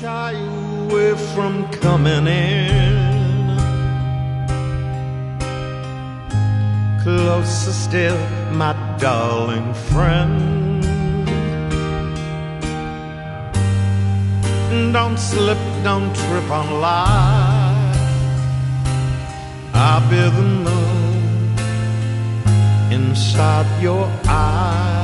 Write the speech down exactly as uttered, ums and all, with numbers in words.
shy away from coming in. Closer still, my darling friend. Don't slip, don't trip on life. I'll be the moon inside your eyes.